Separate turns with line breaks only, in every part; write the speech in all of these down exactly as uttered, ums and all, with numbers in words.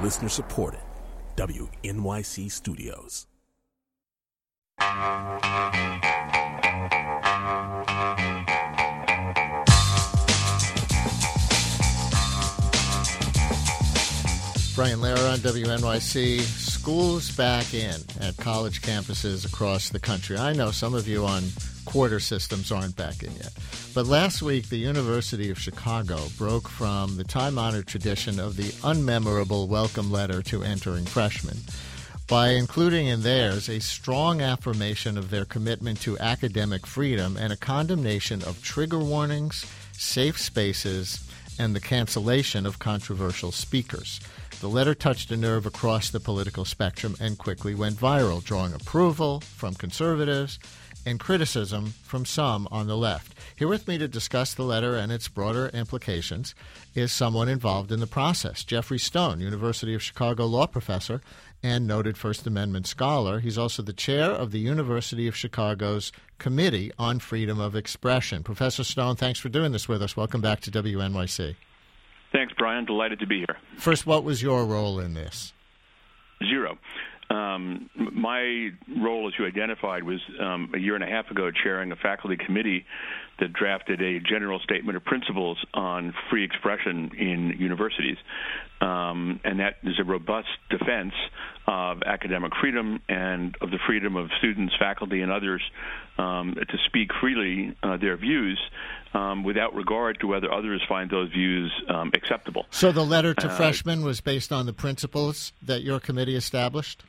Listener supported. W N Y C Studios.
Brian Lehrer on W N Y C. School's back in at college campuses across the country. I know some of you on quarter systems aren't back in yet. But last week, the University of Chicago broke from the time-honored tradition of the unmemorable welcome letter to entering freshmen by including in theirs a strong affirmation of their commitment to academic freedom and a condemnation of trigger warnings, safe spaces, and the cancellation of controversial speakers. The letter touched a nerve across the political spectrum and quickly went viral, drawing approval from conservatives and criticism from some on the left. Here with me to discuss the letter and its broader implications is someone involved in the process. Jeffrey Stone, University of Chicago law professor and noted First Amendment scholar. He's also the chair of the University of Chicago's Committee on Freedom of Expression. Professor Stone, thanks for doing this with us. Welcome back to W N Y C.
Thanks, Brian. Delighted to be here.
First, what was your role in this?
Zero. Um, my role, as you identified, was um, a year and a half ago chairing a faculty committee that drafted a general statement of principles on free expression in universities. Um, and that is a robust defense of academic freedom and of the freedom of students, faculty, and others um, to speak freely uh, their views um, without regard to whether others find those views um, acceptable.
So the letter to
uh,
freshmen was based on the principles that your committee established?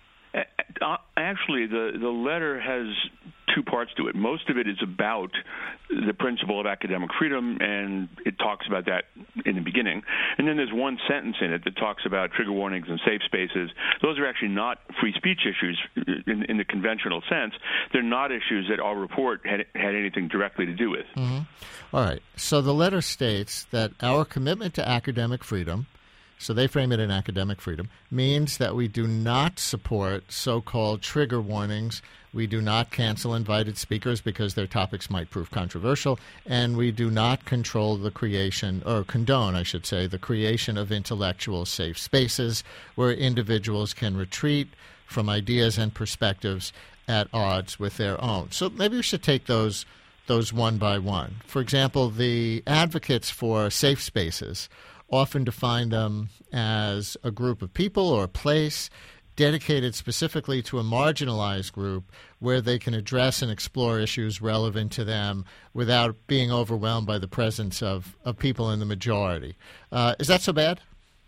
Uh, actually, the, the letter has two parts to it. Most of it is about the principle of academic freedom, and it talks about that in the beginning. And then there's one sentence in it that talks about trigger warnings and safe spaces. Those are actually not free speech issues in, in the conventional sense. They're not issues that our report had, had anything directly to do with.
Mm-hmm. All right. So the letter states that our commitment to academic freedom, so they frame it in academic freedom, means that we do not support so-called trigger warnings. We do not cancel invited speakers because their topics might prove controversial, and we do not control the creation, or condone, I should say, the creation of intellectual safe spaces where individuals can retreat from ideas and perspectives at odds with their own. So maybe we should take those those one by one. For example, the advocates for safe spaces often define them as a group of people or a place dedicated specifically to a marginalized group where they can address and explore issues relevant to them without being overwhelmed by the presence of, of people in the majority. Uh, is that so bad?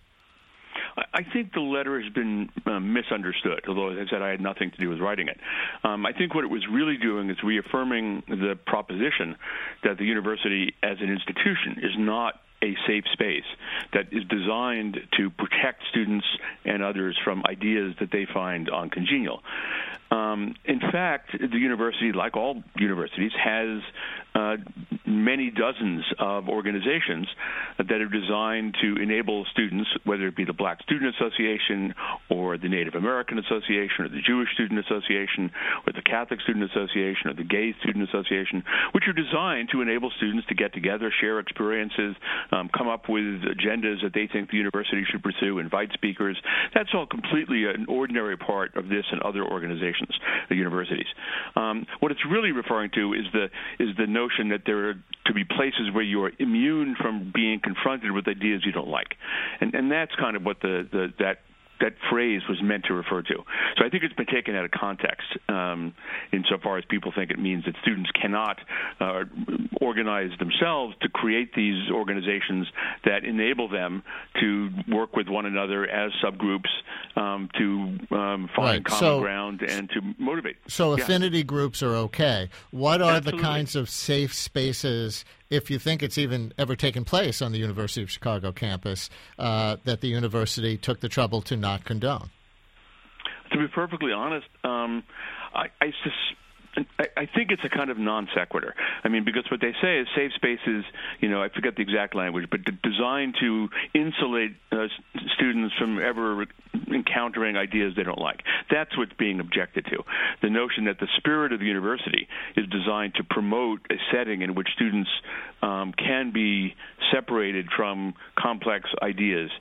I think the letter has been uh, misunderstood, although, as I said, I had nothing to do with writing it. Um, I think what it was really doing is reaffirming the proposition that the university as an institution is not a safe space that is designed to protect students and others from ideas that they find uncongenial. Um, in fact, the university, like all universities, has uh, many dozens of organizations that are designed to enable students, whether it be the Black Student Association or the Native American Association or the Jewish Student Association or the Catholic Student Association or the Gay Student Association, which are designed to enable students to get together, share experiences, um, come up with agendas that they think the university should pursue, invite speakers. That's all completely an ordinary part of this and other organizations, the universities. Um, what it's really referring to is the is the notion that there are to be places where you are immune from being confronted with ideas you don't like, and and that's kind of what the, the that. that phrase was meant to refer to. So I think it's been taken out of context um, insofar as people think it means that students cannot uh, organize themselves to create these organizations that enable them to work with one another as subgroups um, to um, find
right.
common
so,
ground and to motivate.
So
yeah.
affinity groups are okay. What are
Absolutely.
the kinds of safe spaces, if you think it's even ever taken place on the University of Chicago campus, uh, that the university took the trouble to not condone?
To be perfectly honest, um, I, I, sus- I, I think it's a kind of non sequitur. I mean, because what they say is safe spaces, you know, I forget the exact language, but d- designed to insulate uh, s- students from ever encountering ideas they don't like. That's what's being objected to. The notion that the spirit of the university is designed to promote a setting in which students um, can be separated from complex ideas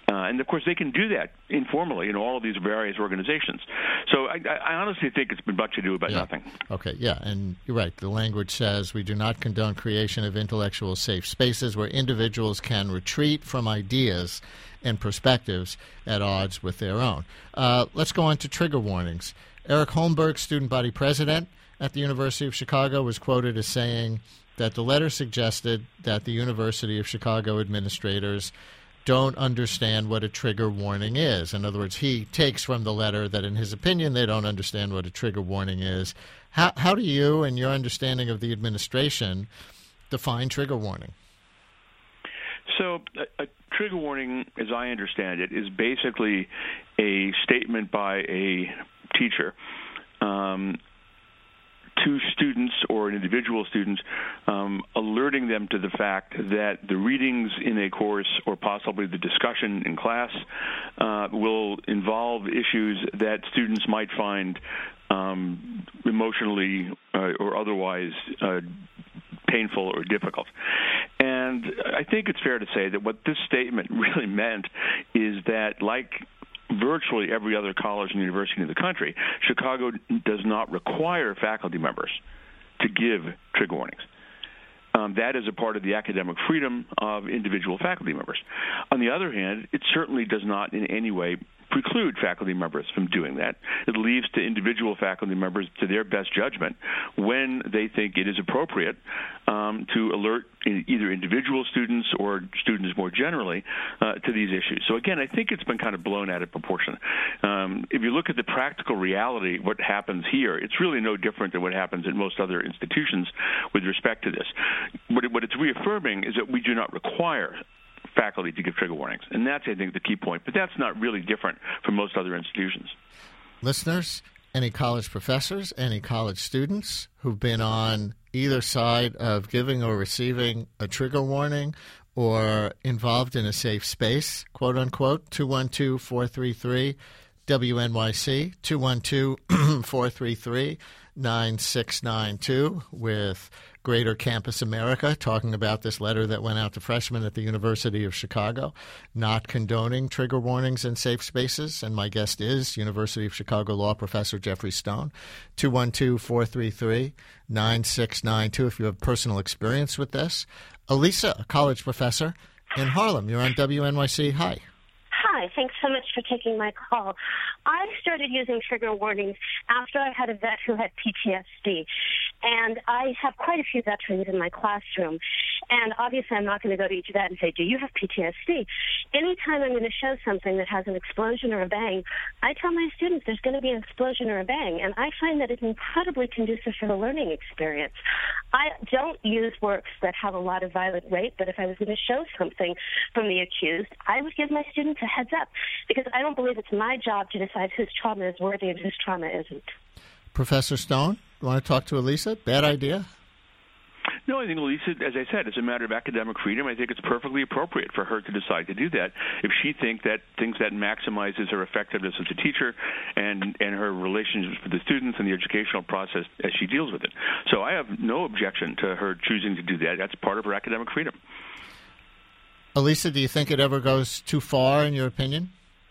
Uh, and, of course, they can do that informally in all of these various organizations. So I, I honestly think it's been much ado about
yeah.
nothing.
Okay, yeah, and you're right. The language says we do not condone creation of intellectual safe spaces where individuals can retreat from ideas and perspectives at odds with their own. Uh, let's go on to trigger warnings. Eric Holmberg, student body president at the University of Chicago, was quoted as saying that the letter suggested that the University of Chicago administrators don't understand what a trigger warning is. In other words, he takes from the letter that, in his opinion, they don't understand what a trigger warning is. How, how do you, and your understanding of the administration, define trigger warning?
So a, a trigger warning, as I understand it, is basically a statement by a teacher um, to students or individual students, um, alerting them to the fact that the readings in a course or possibly the discussion in class uh, will involve issues that students might find um, emotionally uh, or otherwise uh, painful or difficult. And I think it's fair to say that what this statement really meant is that, like virtually every other college and university in the country, Chicago does not require faculty members to give trigger warnings. Um, that is a part of the academic freedom of individual faculty members. On the other hand, it certainly does not in any way preclude faculty members from doing that. It leaves to individual faculty members to their best judgment when they think it is appropriate um, to alert either individual students or students more generally uh, to these issues. So again, I think it's been kind of blown out of proportion. Um, if you look at the practical reality, what happens here, it's really no different than what happens in most other institutions with respect to this. What, it, what it's reaffirming is that we do not require faculty to give trigger warnings. And that's, I think, the key point. But that's not really different from most other institutions.
Listeners, any college professors, any college students who've been on either side of giving or receiving a trigger warning or involved in a safe space, quote unquote, two one two, four three three, W N Y C, two one two, four three three, nine six nine two, with Greater Campus America, talking about this letter that went out to freshmen at the University of Chicago, not condoning trigger warnings in safe spaces. And my guest is University of Chicago law professor Jeffrey Stone, two one two, four three three, nine six nine two, if you have personal experience with this. Elisa, a college professor in Harlem. You're on W N Y C. Hi.
Hi, thanks so much for taking my call. I started using trigger warnings after I had a vet who had P T S D. And I have quite a few veterans in my classroom. And obviously I'm not going to go to each vet and say, do you have P T S D? Anytime I'm going to show something that has an explosion or a bang, I tell my students there's going to be an explosion or a bang. And I find that it's incredibly conducive for the learning experience. I don't use works that have a lot of violent rape, but if I was going to show something from the accused, I would give my students a heads up, because I don't believe it's my job to decide whose trauma is worthy and whose trauma isn't.
Professor Stone, you want to talk to Elisa? Bad idea?
No, I think Elisa, as I said, it's a matter of academic freedom. I think it's perfectly appropriate for her to decide to do that if she think that thinks that maximizes her effectiveness as a teacher and, and her relationships with the students and the educational process as she deals with it. So I have no objection to her choosing to do that. That's part of her academic freedom.
Elisa, do you think it ever goes too far, in your opinion?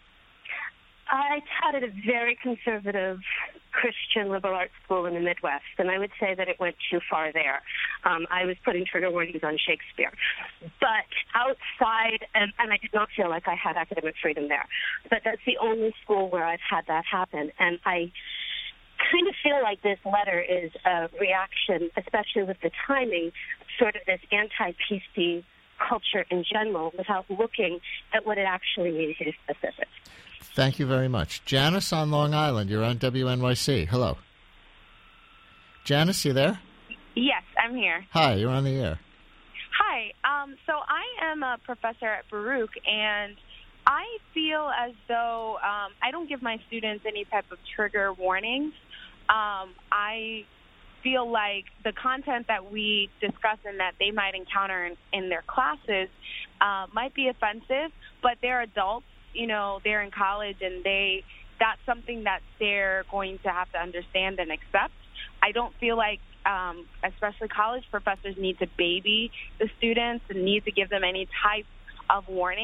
I taught at a very conservative Christian liberal arts school in the Midwest, and I would say that it went too far there. Um, I was putting trigger warnings on Shakespeare. But outside, and, and I did not feel like I had academic freedom there, but that's the only school where I've had that happen. And I kind of feel like this letter is a reaction, especially with the timing, sort of this anti-P C culture in general, without looking at what it actually means to be specific.
Thank you very much. Janice on Long Island, you're on W N Y C. Hello. Janice, you there?
Yes, I'm here.
Hi, you're on the air.
Hi. Um, so I am a professor at Baruch, and I feel as though um, I don't give my students any type of trigger warnings. Um, I feel like the content that we discuss and that they might encounter in, in their classes uh, might be offensive, but they're adults. You know, they're in college, and they that's something that they're going to have to understand and accept. I don't feel like, um, especially college professors, need to baby the students and need to give them any type of warning.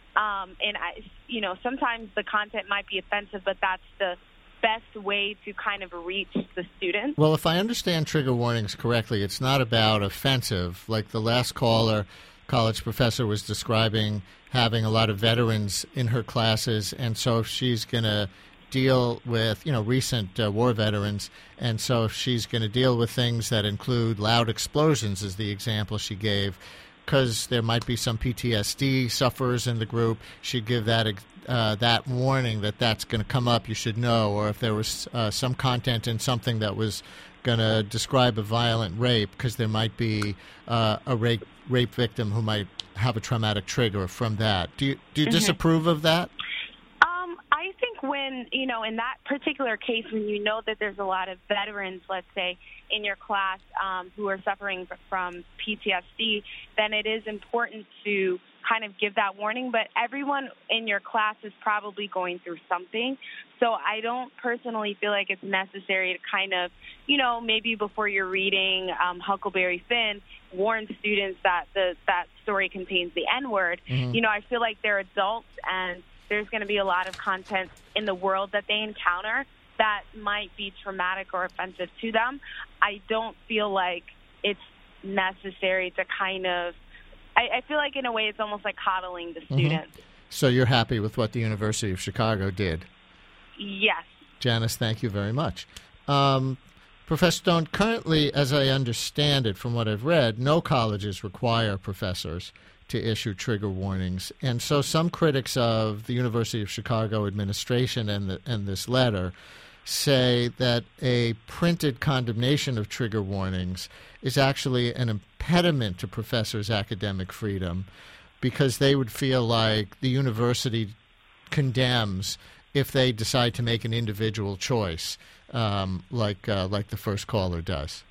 Um, and, I, you know, sometimes the content might be offensive, but that's the best way to kind of reach the students.
Well, if I understand trigger warnings correctly, it's not about offensive. Like the last caller, college professor, was describing having a lot of veterans in her classes, and so if she's going to deal with, you know, recent uh, war veterans, and so if she's going to deal with things that include loud explosions, is the example she gave, because there might be some P T S D sufferers in the group, she'd give that uh, that warning that that's going to come up, you should know. Or if there was uh, some content in something that was going to describe a violent rape, because there might be uh, a rape rape victim who might have a traumatic trigger from that. Do you do you mm-hmm. disapprove of that?
Um, I think when, you know, in that particular case, when you know that there's a lot of veterans, let's say, in your class um, who are suffering from P T S D, then it is important to kind of give that warning. But everyone in your class is probably going through something. So I don't personally feel like it's necessary to kind of, you know, maybe before you're reading um, Huckleberry Finn, warn students that the that story contains the N-word. Mm-hmm. You know, I feel like they're adults and there's going to be a lot of content in the world that they encounter that might be traumatic or offensive to them. I don't feel like it's necessary to kind of, I, I feel like in a way it's almost like coddling the students.
Mm-hmm. So you're happy with what the University of Chicago did?
Yes.
Janice, thank you very much. Um, Professor Stone, currently, as I understand it from what I've read, no colleges require professors to issue trigger warnings. And so some critics of the University of Chicago administration and, the, and this letter say that a printed condemnation of trigger warnings is actually an impediment to professors' academic freedom because they would feel like the university condemns if they decide to make an individual choice, um, like uh, like the first caller does.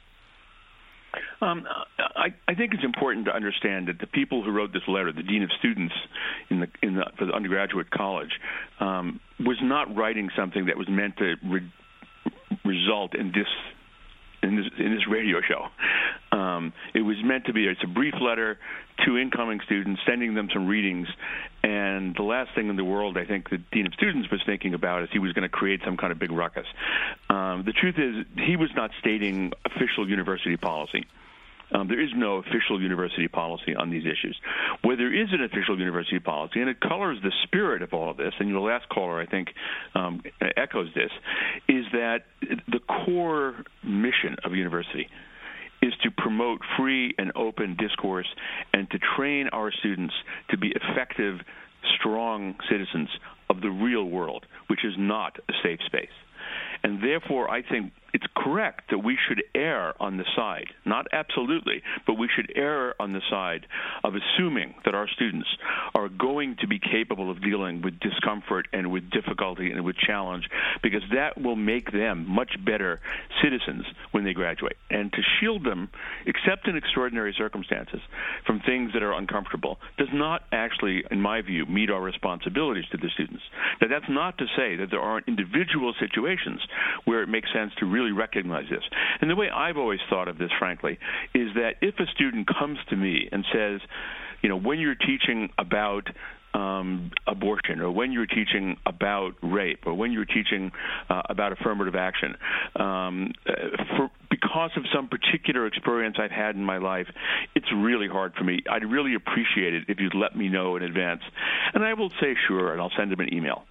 Um, I, I think it's important to understand that the people who wrote this letter, the dean of students in the in the for the undergraduate college, um, was not writing something that was meant to re- result in this in this in this radio show. Um, it was meant to be it's a brief letter to incoming students, sending them some readings. And the last thing in the world I think the dean of students was thinking about is he was going to create some kind of big ruckus. Um, the truth is he was not stating official university policy. Um, there is no official university policy on these issues. Where there is an official university policy, and it colors the spirit of all of this, and your last caller, I think, um, echoes this, is that the core mission of university is to promote free and open discourse and to train our students to be effective, strong citizens of the real world, which is not a safe space. And therefore, I think it's correct that we should err on the side, not absolutely, but we should err on the side of assuming that our students are going to be capable of dealing with discomfort and with difficulty and with challenge, because that will make them much better citizens when they graduate. And to shield them, except in extraordinary circumstances, from things that are uncomfortable does not actually, in my view, meet our responsibilities to the students. Now, that's not to say that there aren't individual situations where it makes sense to really recognize this. And the way I've always thought of this, frankly, is that if a student comes to me and says, you know, when you're teaching about um, abortion, or when you're teaching about rape, or when you're teaching uh, about affirmative action, um, for, because of some particular experience I've had in my life, it's really hard for me. I'd really appreciate it if you'd let me know in advance. And I will say sure, and I'll send them an email.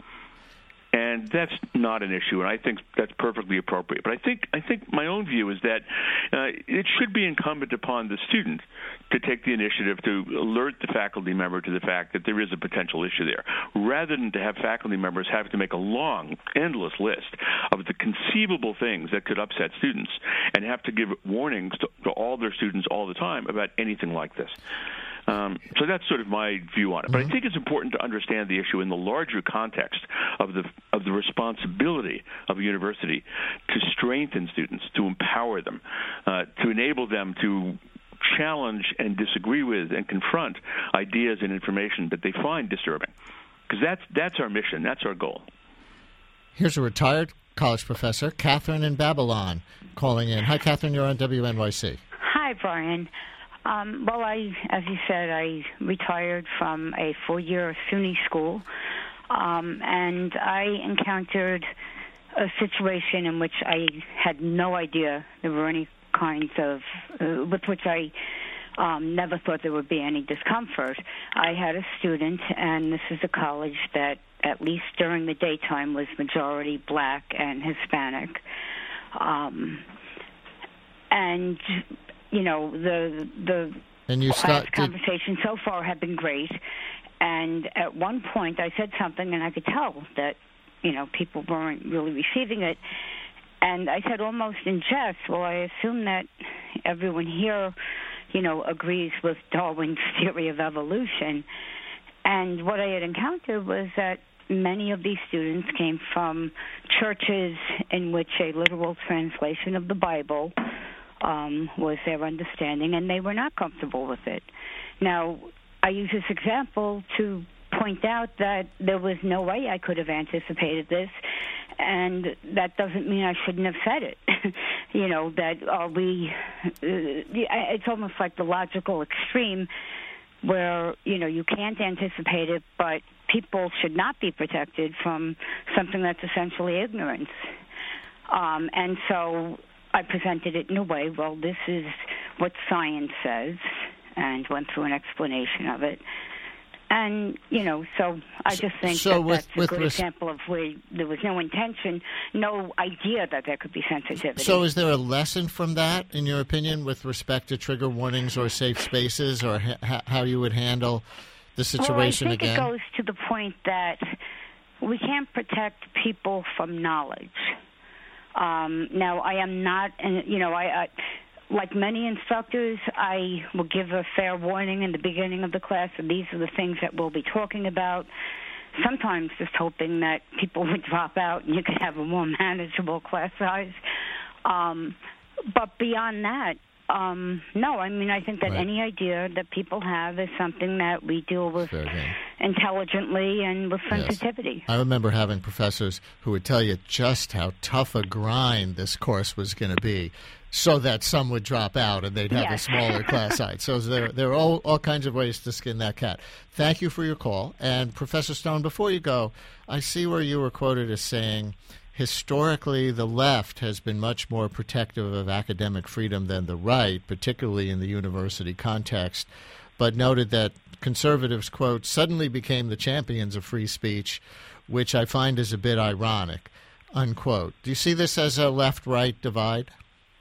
And that's not an issue, and I think that's perfectly appropriate. But I think I think my own view is that uh, it should be incumbent upon the student to take the initiative to alert the faculty member to the fact that there is a potential issue there, rather than to have faculty members have to make a long, endless list of the conceivable things that could upset students and have to give warnings to, to all their students all the time about anything like this. Um, so that's sort of my view on it. But I think it's important to understand the issue in the larger context of the of the responsibility of a university to strengthen students, to empower them, uh, to enable them to challenge and disagree with and confront ideas and information that they find disturbing. Because that's, that's our mission. That's our goal.
Here's a retired college professor, Catherine in Babylon, calling in. Hi, Catherine. You're on W N Y C.
Hi, Brian. Um, well, I, as you said, I retired from a four-year SUNY school, um, and I encountered a situation in which I had no idea there were any kinds of, uh, with which I um, never thought there would be any discomfort. I had a student, and this is a college that, at least during the daytime, was majority black and Hispanic. Um, and, you know, the the
and you
class
start,
conversation
did...
so far had been great. And at one point I said something, and I could tell that, you know, people weren't really receiving it. And I said almost in jest, well, I assume that everyone here, you know, agrees with Darwin's theory of evolution. And what I had encountered was that many of these students came from churches in which a literal translation of the Bible um, was their understanding, and they were not comfortable with it. Now, I use this example to point out that there was no way I could have anticipated this, and that doesn't mean I shouldn't have said it. You know, that are we, uh, it's almost like the logical extreme where, you know, you can't anticipate it, but people should not be protected from something that's essentially ignorance. Um, and so I presented it in a way, well, this is what science says, and went through an explanation of it. And, you know, so I just think
so
that
with,
that's a
with
good
res-
example of where there was no intention, no idea that there could be sensitivity.
So is there a lesson from that, in your opinion, with respect to trigger warnings or safe spaces, or ha- how you would handle the situation
well, I think
again?
it goes to the point that we can't protect people from knowledge. Um, now, I am not, and you know, I... I Like many instructors, I will give a fair warning in the beginning of the class, and these are the things that we'll be talking about, sometimes just hoping that people would drop out and you could have a more manageable class size. Um, but beyond that, um, no, I mean, I think that
right.
any idea that people have is something that we deal with intelligently and with sensitivity.
Yes. I remember having professors who would tell you just how tough a grind this course was going to be, so that some would drop out and they'd have
yes.
a smaller class size. So there, there are all, all kinds of ways to skin that cat. Thank you for your call. And Professor Stone, before you go, I see where you were quoted as saying, historically, the left has been much more protective of academic freedom than the right, particularly in the university context, but noted that conservatives, quote, suddenly became the champions of free speech, which I find is a bit ironic, unquote. Do you see this as a left-right divide?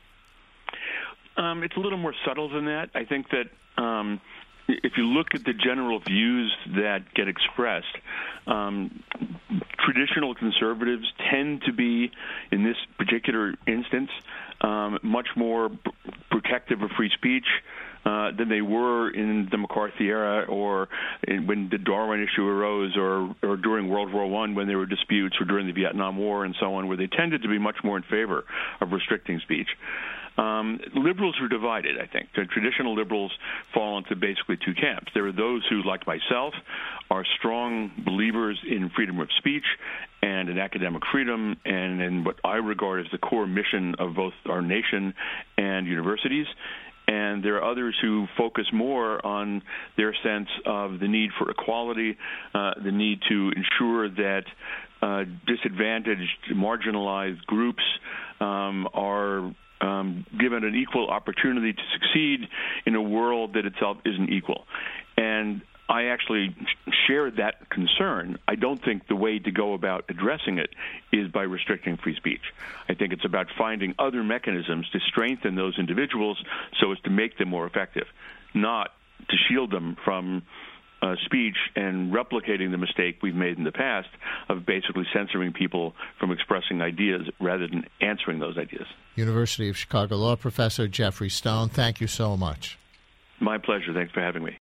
Um, it's a little more subtle than that. I think that um, if you look at the general views that get expressed, um, traditional conservatives tend to be, in this particular instance, um, much more p- protective of free speech uh, than they were in the McCarthy era, or in, when the Darwin issue arose, or, or during World War One when there were disputes, or during the Vietnam War and so on, where they tended to be much more in favor of restricting speech. Um, liberals are divided, I think. The traditional liberals fall into basically two camps. There are those who, like myself, are strong believers in freedom of speech and in academic freedom and in what I regard as the core mission of both our nation and universities. And there are others who focus more on their sense of the need for equality, uh, the need to ensure that uh, disadvantaged, marginalized groups um, are Um, given an equal opportunity to succeed in a world that itself isn't equal. And I actually share that concern. I don't think the way to go about addressing it is by restricting free speech. I think it's about finding other mechanisms to strengthen those individuals so as to make them more effective, not to shield them from Uh, speech and replicating the mistake we've made in the past of basically censoring people from expressing ideas rather than answering those ideas.
University of Chicago Law Professor Jeffrey Stone, thank you so much.
My pleasure. Thanks for having me.